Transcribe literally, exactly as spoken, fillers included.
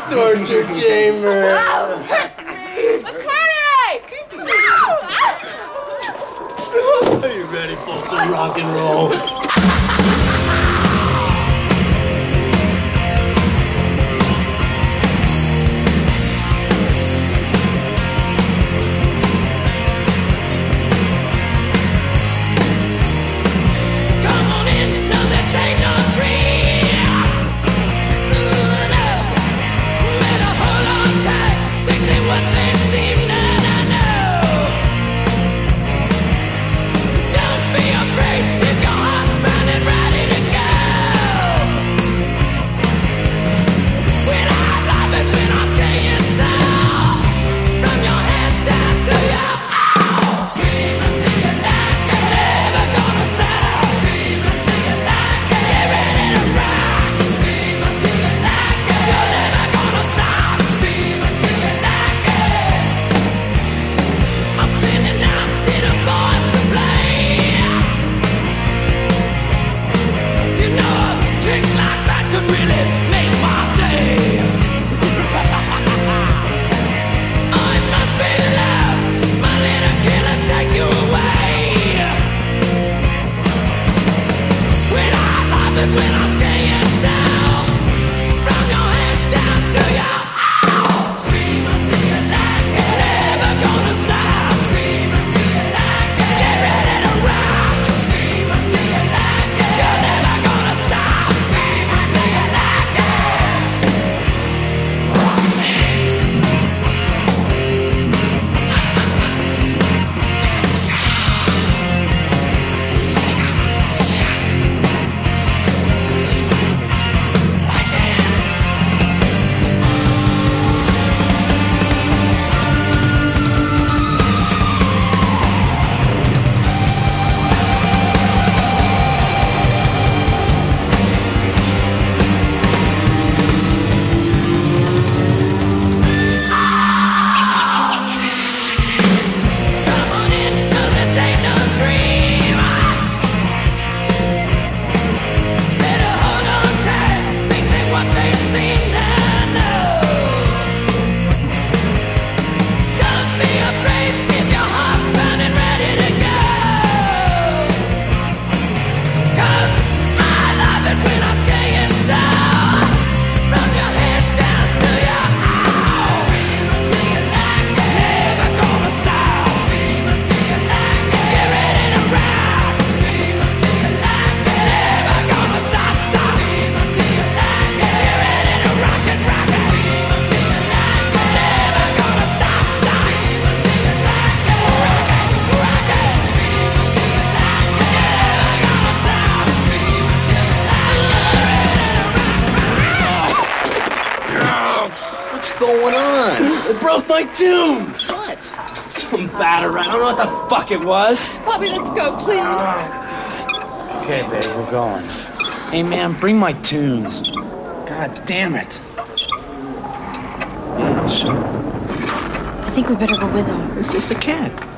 torture chamber. Oh, let's party! Are you ready for some rock and roll? going on? It broke my tunes! What? Some batter. I don't know what the fuck it was. Bobby, let's go, please. Okay, babe, we're going. Hey, man, bring my tunes. God damn it. Yeah, sure. I think we better go with him. It's just a cat.